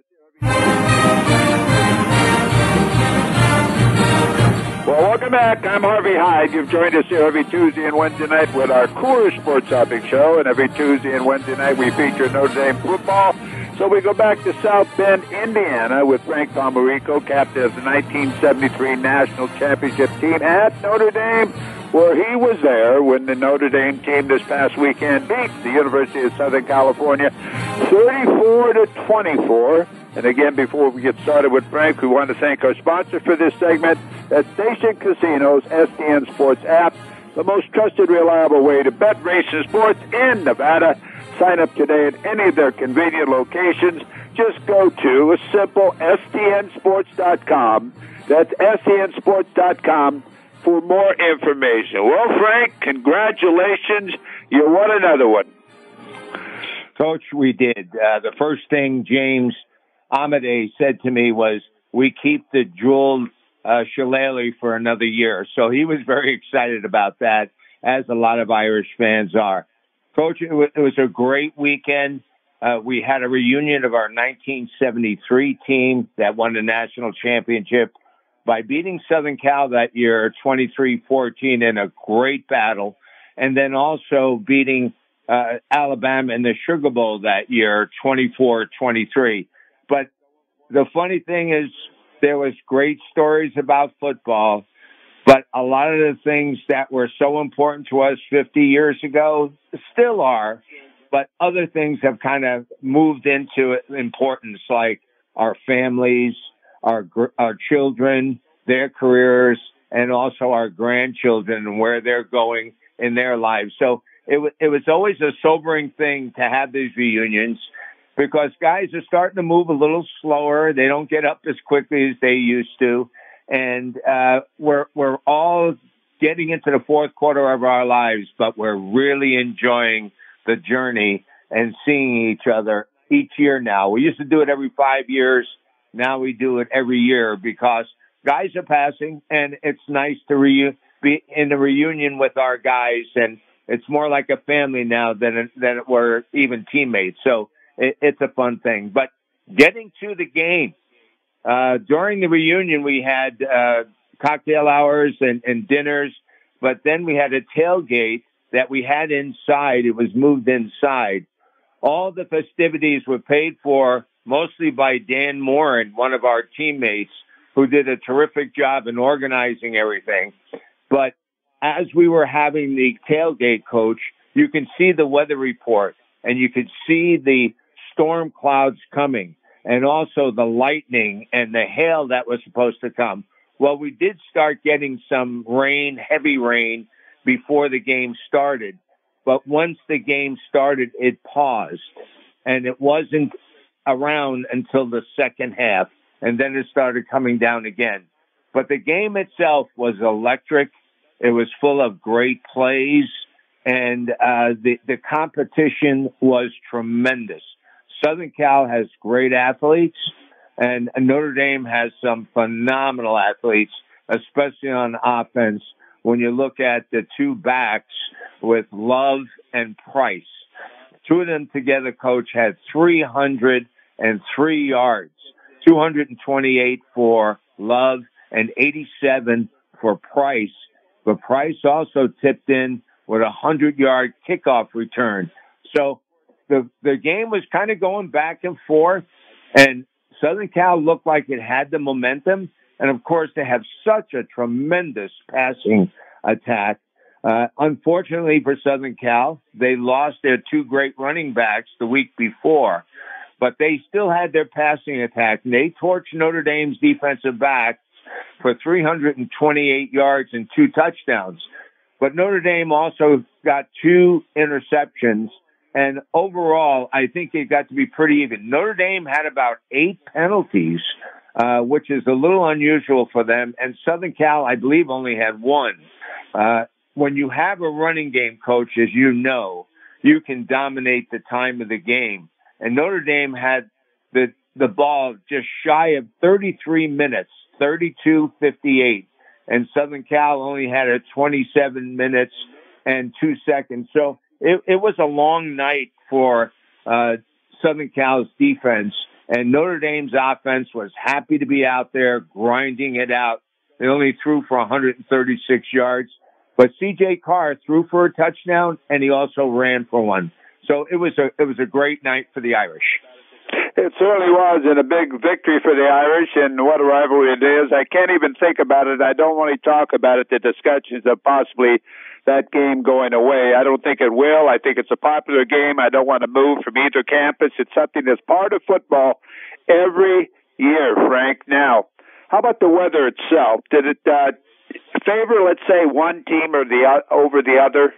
Well, welcome back. I'm Harvey Hyde. You've joined us here every Tuesday and Wednesday night with our Coors Sports Topic Show. And every Tuesday and Wednesday night we feature Notre Dame football. So we go back to South Bend, Indiana with Frank Pomerico, captain of the 1973 National Championship team at Notre Dame, where he was there when the Notre Dame team this past weekend beat the University of Southern California 34-24. And again, before we get started with Frank, we want to thank our sponsor for this segment, that's Station Casinos STN Sports app, the most trusted, reliable way to bet racing sports in Nevada. Sign up today at any of their convenient locations. Just go to a simple stnsports.com. That's stnsports.com for more information. Well, Frank, congratulations. You won another one. Coach, we did. The first thing James Amade said to me was, we keep the jeweled shillelagh for another year. So he was very excited about that, as a lot of Irish fans are. Coach, it was a great weekend. We had a reunion of our 1973 team that won the national championship by beating Southern Cal that year 23-14 in a great battle, and then also beating Alabama in the Sugar Bowl that year 24-23. But the funny thing is, there was great stories about football, but a lot of the things that were so important to us 50 years ago still are, but other things have kind of moved into importance, like our families, our children, their careers, and also our grandchildren and where they're going in their lives. So it was always a sobering thing to have these reunions, because guys are starting to move a little slower. They don't get up as quickly as they used to. And we're all getting into the fourth quarter of our lives, but we're really enjoying the journey and seeing each other each year now. We used to do it every 5 years. Now we do it every year because guys are passing, and it's nice to be in a reunion with our guys. And it's more like a family now than it were even teammates. So it's a fun thing. But getting to the game, during the reunion, we had cocktail hours and dinners, but then we had a tailgate that we had inside. It was moved inside. All the festivities were paid for mostly by Dan Morin, one of our teammates, who did a terrific job in organizing everything. But as we were having the tailgate, Coach, you can see the weather report, and you could see the storm clouds coming, and also the lightning and the hail that was supposed to come. Well, we did start getting some rain, heavy rain, before the game started. But once the game started, it paused. And it wasn't around until the second half. And then it started coming down again. But the game itself was electric. It was full of great plays. And the competition was tremendous. Southern Cal has great athletes, and Notre Dame has some phenomenal athletes, especially on offense. When you look at the two backs with Love and Price, two of them together, Coach, had 303 yards, 228 for Love and 87 for Price. But Price also tipped in with a 100-yard kickoff return. So the game was kind of going back and forth, and Southern Cal looked like it had the momentum. And, of course, they have such a tremendous passing attack. Unfortunately for Southern Cal, they lost their two great running backs the week before, but they still had their passing attack. And they torched Notre Dame's defensive backs for 328 yards and 2 touchdowns. But Notre Dame also got 2 interceptions. And overall, I think it got to be pretty even. Notre Dame had about 8 penalties, which is a little unusual for them. And Southern Cal, I believe, only had 1. When you have a running game, Coach, as you know, you can dominate the time of the game. And Notre Dame had the ball just shy of 33 minutes, 32:58. And Southern Cal only had it 27 minutes and 2 seconds. So it was a long night for Southern Cal's defense. And Notre Dame's offense was happy to be out there grinding it out. They only threw for 136 yards, but C.J. Carr threw for a touchdown, and he also ran for one. So it was a great night for the Irish. It certainly was, and a big victory for the Irish, and what a rivalry it is. I can't even think about it. I don't want to talk about it, the discussions of possibly that game going away. I don't think it will. I think it's a popular game. I don't want to move from either campus. It's something that's part of football every year, Frank. Now, how about the weather itself? Did it favor, let's say, one team or over the other?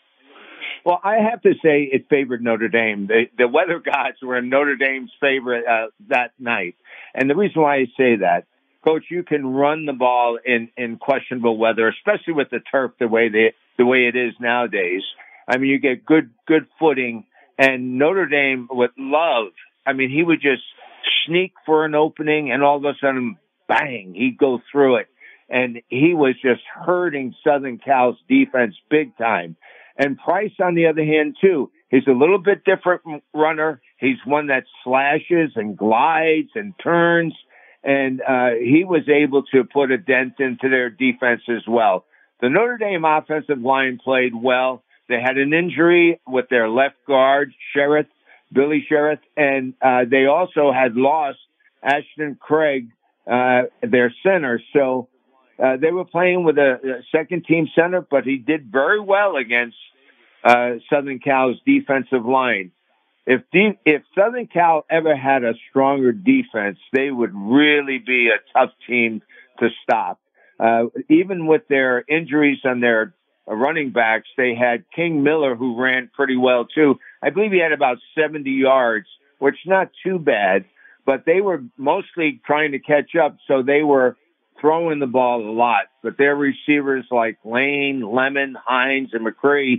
Well, I have to say it favored Notre Dame. The weather gods were in Notre Dame's favor that night. And the reason why I say that, Coach, you can run the ball in questionable weather, especially with the turf the way it is nowadays. I mean, you get good footing, and Notre Dame with Love. I mean, he would just sneak for an opening, and all of a sudden, bang, he'd go through it. And he was just hurting Southern Cal's defense big time. And Price, on the other hand, too, he's a little bit different runner. He's one that slashes and glides and turns. And he was able to put a dent into their defense as well. The Notre Dame offensive line played well. They had an injury with their left guard, Billy Sherritt, and they also had lost Ashton Craig, their center. So they were playing with a second-team center, but he did very well against Southern Cal's defensive line. If Southern Cal ever had a stronger defense, they would really be a tough team to stop. Even with their injuries on their running backs, they had King Miller, who ran pretty well, too. I believe he had about 70 yards, which not too bad, but they were mostly trying to catch up, so they were throwing the ball a lot. But their receivers like Lane, Lemon, Hines, and McCree,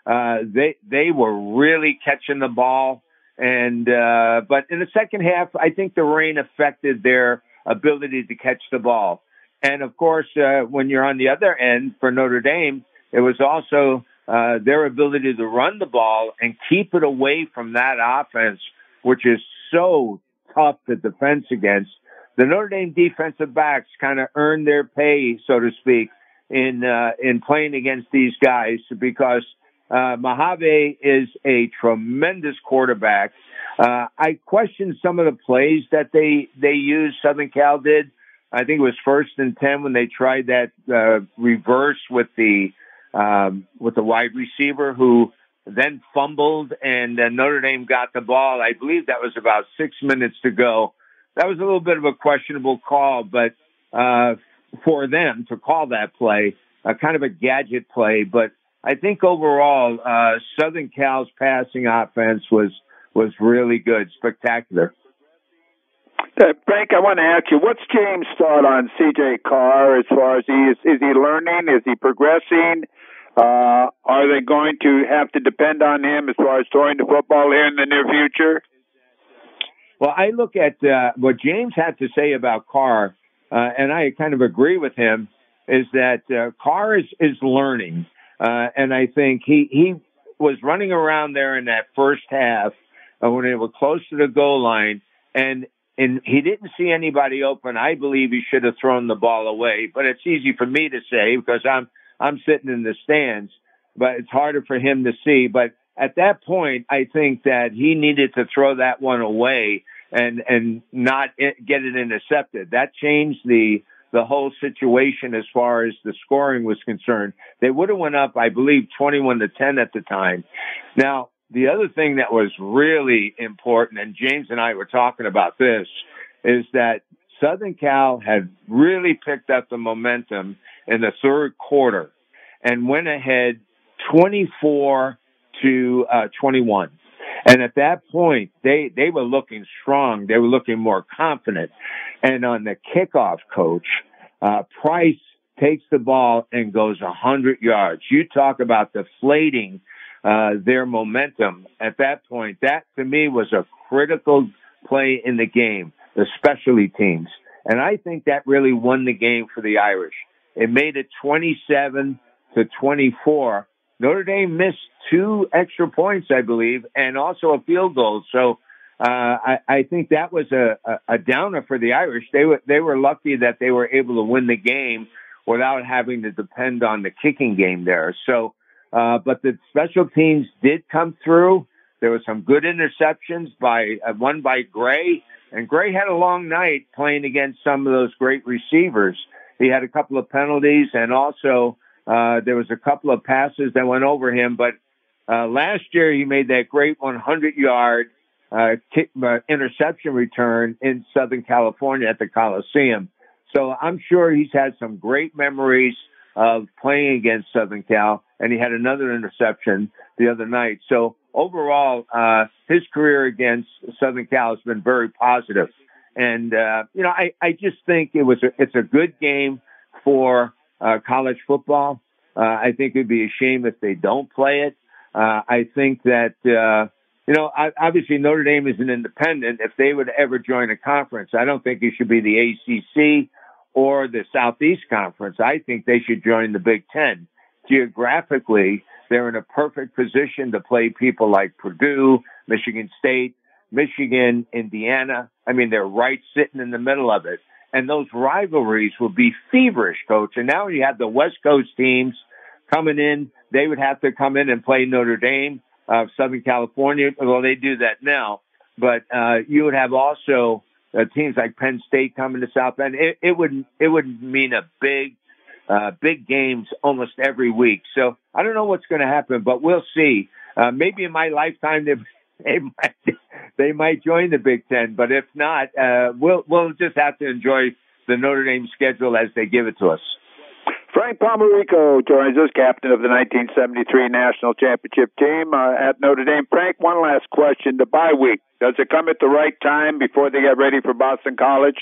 they were really catching the ball. And but in the second half, I think the rain affected their ability to catch the ball. And of course, when you're on the other end for Notre Dame, it was also their ability to run the ball and keep it away from that offense, which is so tough to defend against. The Notre Dame defensive backs kind of earned their pay, so to speak, in playing against these guys, because Mojave is a tremendous quarterback. I questioned some of the plays that they used. Southern Cal did. I think it was 1st and 10 when they tried that reverse with the wide receiver, who then fumbled, and Notre Dame got the ball. I believe that was about 6 minutes to go. That was a little bit of a questionable call, but for them to call that play, kind of a gadget play. But I think overall, Southern Cal's passing offense was really good, spectacular. Frank, I want to ask you, what's James' thought on C.J. Carr as far as is he learning? Is he progressing? Are they going to have to depend on him as far as throwing the football here in the near future? Well, I look at what James had to say about Carr, and I kind of agree with him, is that Carr is learning. And I think he was running around there in that first half when they were close to the goal line, and he didn't see anybody open. I believe he should have thrown the ball away, but it's easy for me to say because I'm sitting in the stands, but it's harder for him to see. But at that point, I think that he needed to throw that one away and not get it intercepted. That changed the whole situation as far as the scoring was concerned. They would have went up, I believe, 21-10 at the time. Now, the other thing that was really important, and James and I were talking about this, is that Southern Cal had really picked up the momentum in the third quarter and went ahead 24-21. And at that point, they were looking strong. They were looking more confident. And on the kickoff, Coach, Price takes the ball and goes 100 yards. You talk about deflating their momentum at that point. That, to me, was a critical play in the game, the specialty teams. And I think that really won the game for the Irish. It made it 27-24. Notre Dame missed 2 extra points, I believe, and also a field goal. So I think that was a downer for the Irish. They were lucky that they were able to win the game without having to depend on the kicking game there. So, but the special teams did come through. There were some good interceptions one by Gray, and Gray had a long night playing against some of those great receivers. He had a couple of penalties, and also there was a couple of passes that went over him. But last year he made that great 100-yard interception return in Southern California at the Coliseum. So I'm sure he's had some great memories of playing against Southern Cal, and he had another interception the other night. So overall, his career against Southern Cal has been very positive. And, I just think it's a good game for college football. I think it'd be a shame if they don't play it. I think that, obviously Notre Dame is an independent. If they would ever join a conference, I don't think it should be the ACC or the Southeast Conference. I think they should join the Big Ten. Geographically, they're in a perfect position to play people like Purdue, Michigan State, Michigan, Indiana. I mean, they're right sitting in the middle of it. And those rivalries will be feverish, Coach. And now you have the West Coast teams coming in. They would have to come in and play Notre Dame, Southern California. Well, they do that now. But you would have also teams like Penn State coming to South Bend. It would mean a big games almost every week. So I don't know what's going to happen, but we'll see. Maybe in my lifetime they might join the Big Ten, but if not, we'll just have to enjoy the Notre Dame schedule as they give it to us. Frank Pomarico joins us, captain of the 1973 National Championship team at Notre Dame. Frank, one last question. The bye week, does it come at the right time before they get ready for Boston College?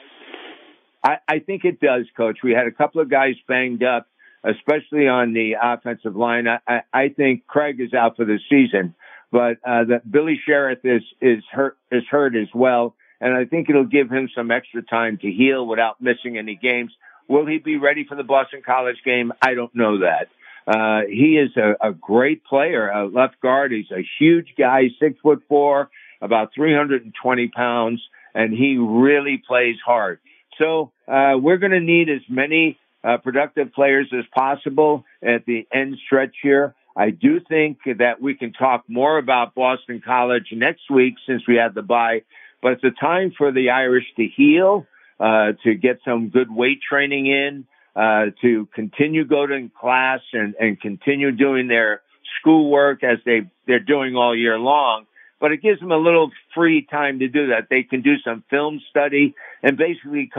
I think it does, Coach. We had a couple of guys banged up, especially on the offensive line. I think Craig is out for the season, but that Billy Sheriff is hurt as well, and I think it'll give him some extra time to heal without missing any games. Will he be ready for the Boston College game? I don't know that. He is a great player, a left guard. He's a huge guy, 6'4", about 320 pounds, and he really plays hard. So we're going to need as many productive players as possible at the end stretch here. I do think that we can talk more about Boston College next week since we have the bye, but it's a time for the Irish to heal, to get some good weight training in, to continue going to class and continue doing their schoolwork as they're doing all year long. But it gives them a little free time to do that. They can do some film study and basically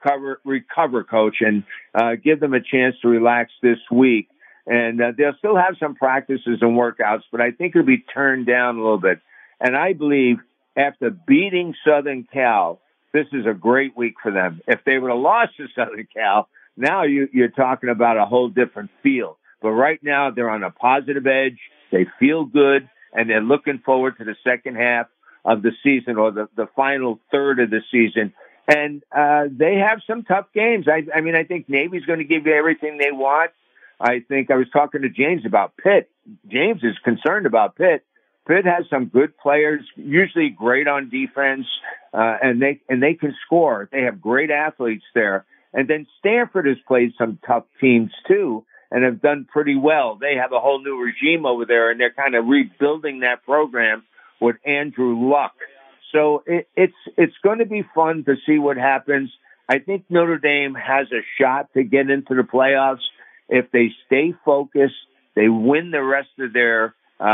recover, Coach, and give them a chance to relax this week. And they'll still have some practices and workouts, but I think it'll be turned down a little bit. And I believe after beating Southern Cal, this is a great week for them. If they would have lost to Southern Cal, now you're talking about a whole different feel. But right now they're on a positive edge. They feel good, and they're looking forward to the second half of the season or the final third of the season. And they have some tough games. I mean, I think Navy's going to give you everything they want. I think I was talking to James about Pitt. James is concerned about Pitt. Pitt has some good players, usually great on defense, and they can score. They have great athletes there. And then Stanford has played some tough teams too and have done pretty well. They have a whole new regime over there, and they're kind of rebuilding that program with Andrew Luck. So it's going to be fun to see what happens. I think Notre Dame has a shot to get into the playoffs if they stay focused. They win the rest of their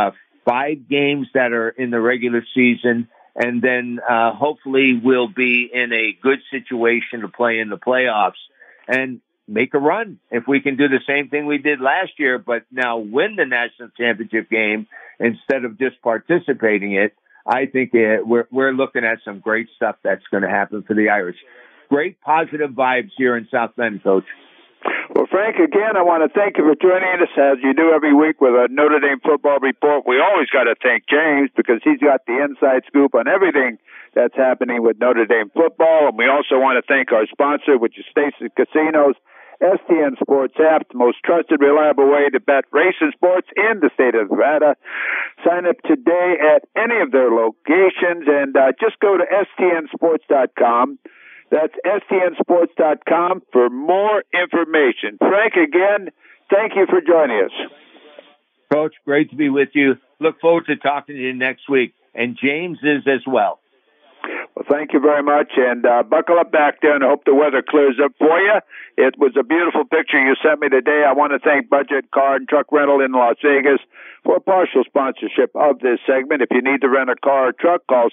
5 games that are in the regular season, and then hopefully we'll be in a good situation to play in the playoffs and make a run. If we can do the same thing we did last year, but now win the national championship game instead of just participating in it, I think we're looking at some great stuff that's going to happen for the Irish. Great positive vibes here in South Bend, Coach. Well, Frank, again, I want to thank you for joining us as you do every week with a Notre Dame football report. We always got to thank James because he's got the inside scoop on everything that's happening with Notre Dame football. And we also want to thank our sponsor, which is Stacey Casinos, STN Sports app, the most trusted, reliable way to bet racing sports in the state of Nevada. Sign up today at any of their locations and just go to stnsports.com. That's stnsports.com for more information. Frank, again, thank you for joining us. Coach, great to be with you. Look forward to talking to you next week. And James is as well. Well, thank you very much, and buckle up back there, and I hope the weather clears up for you. It was a beautiful picture you sent me today. I want to thank Budget Car and Truck Rental in Las Vegas for partial sponsorship of this segment. If you need to rent a car or truck, call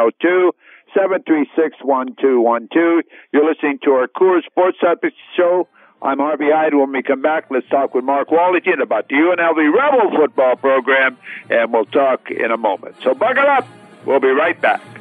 702-736-1212. You're listening to our Coors Sports Topics show. I'm Harvey Hyde. When we come back, let's talk with Mark Walligan about the UNLV Rebel football program, and we'll talk in a moment. So buckle up. We'll be right back.